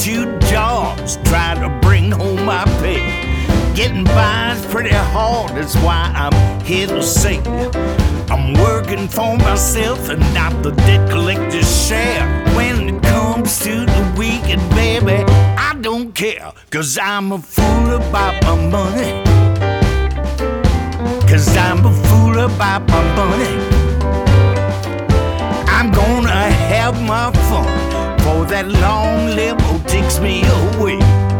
2 jobs trying to bring home my pay. Getting by is pretty hard, that's why I'm here to say I'm working for myself and not the debt collector's share. When it comes to the weekend, baby, I don't care, 'cause I'm a fool about my money. 'Cause I'm a fool about my money. I'm gonna have my fun, for that long limo takes me away.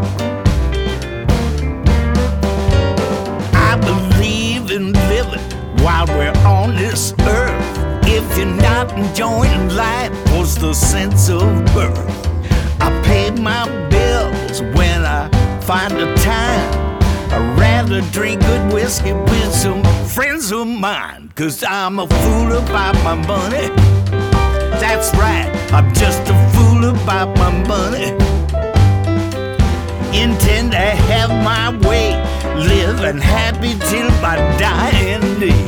I believe in living while we're on this earth. If you're not enjoying life, what's the sense of birth? I pay my bills when I find the time. I'd rather drink good whiskey with some friends of mine, 'cause I'm a fool about my money. That's right, I'm just a fool about my money. Intend to have my way, living happy till my dying day.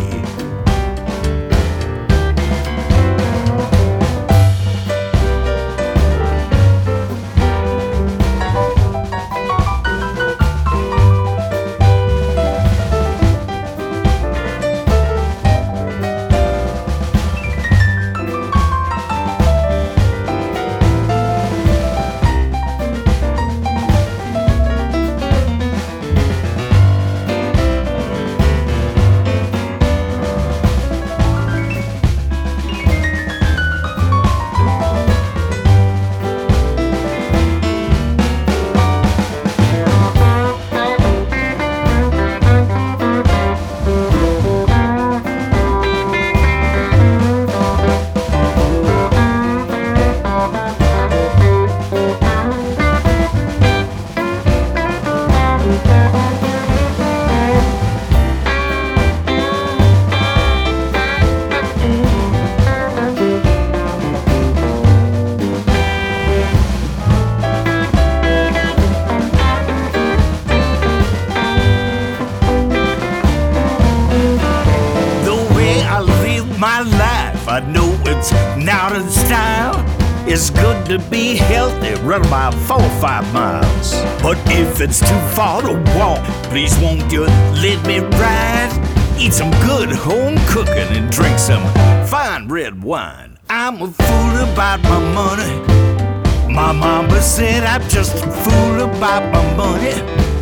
My life, I know it's not in style. It's good to be healthy, run about 4 or 5 miles. But if it's too far to walk, please won't you let me ride? Eat some good home cooking and drink some fine red wine. I'm a fool about my money. My mama said I'm just a fool about my money.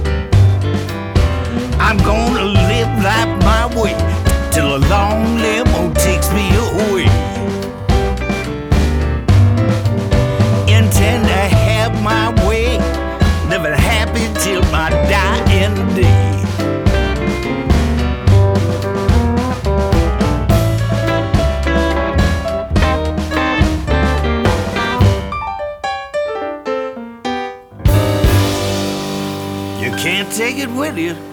I'm gonna live life my way till a long limo takes me away. Intend to have my way, living happy till my dying day. You can't take it with you.